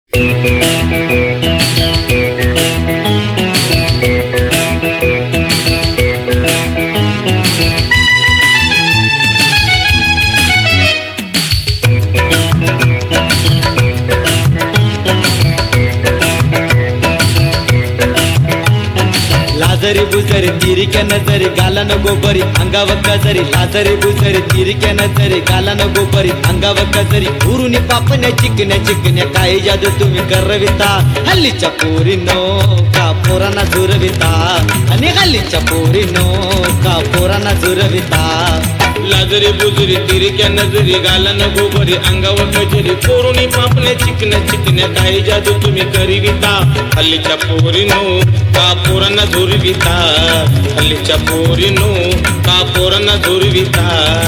लाजरी बुजरी तिरक्या नजरी गालान गोबरी अंगाव गजरी लाजरी बुजरी तिरक्या नजरी गालान गोबरी अंगाव गजरी उरुनी पापण्या चिकण्या काय जादू तुम्ही करविता हल्लीच्या पोरीनो का पोरांना झुरविता आणि हल्लीच्या पोरीनो का पोरांना झुरविता लाजरी बुजरी तिरक्या नजरी गालान गोबरी अंगावर गजरी पोरुनी पापण्या चिकण्या काही जादू तुम्ही करीविता हल्लीच्या पोरीनो का पोरांना झुरविता हल्लीच्या पोरीनो का पोरांना झुरविता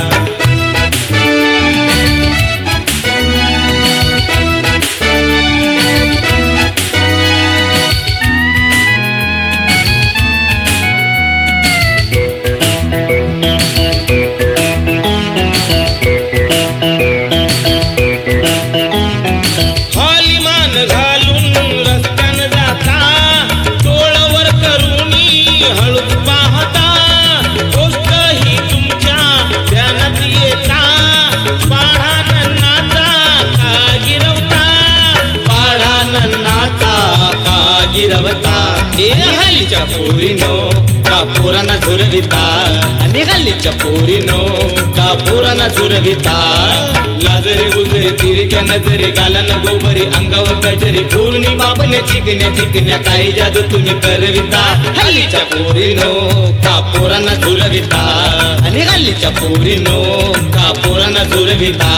हल्लीच्या पोरीनो का पोरांना झुरविता आणि हल्लीच्या पोरीनो का पोरांना झुरविता लाजरी बुजरी तिरक्या नजरी गालान गोबरी अंगावर गजरी पोरुनी बापण्या चिकण्या काही जादू तुम्ही करविता हल्लीच्या पोरीनो का पोरांना झुरविता आणि हल्लीच्या पोरीनो का पोरांना झुरविता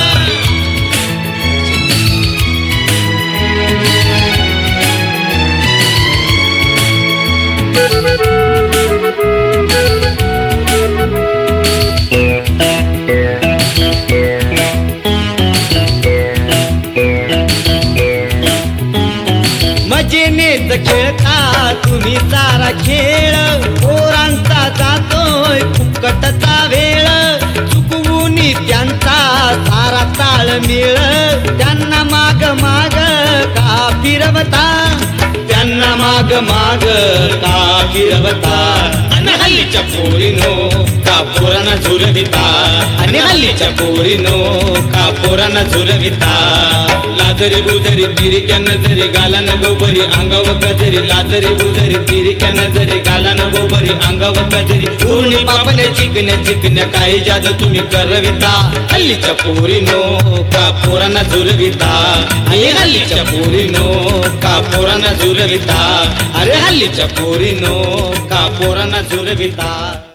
मजेनेच खेळता तुम्ही सारा खेळ पोरांचा जातोय फुकटचा वेळ चुकवून त्यांचा सारा ताळमेळ त्यांना माग का फिरवता त्यांना माग का फिरवता आणि हल्लीच्या पोरीनो का पोरांना झुरविता आणि हल्लीच्या पोरीनो का पोरांना झुरविता लाजरी बुजरी तिरक्या नजरी गालान गोबरी अंगाव गजरी लाजरी बुजरी तिरक्या नजरी गालान गोबरी अंगाव गजरी पूर्णी पापण्या चिकण्या काही जादू तुम्ही करविता हल्लीच्या पोरीनो का पोरांना झुरविता आणि हल्लीच्या पोरीनो का पोरांना झुरविता अरे हल्लीच्या पोरीनो का पोरांना झुरविता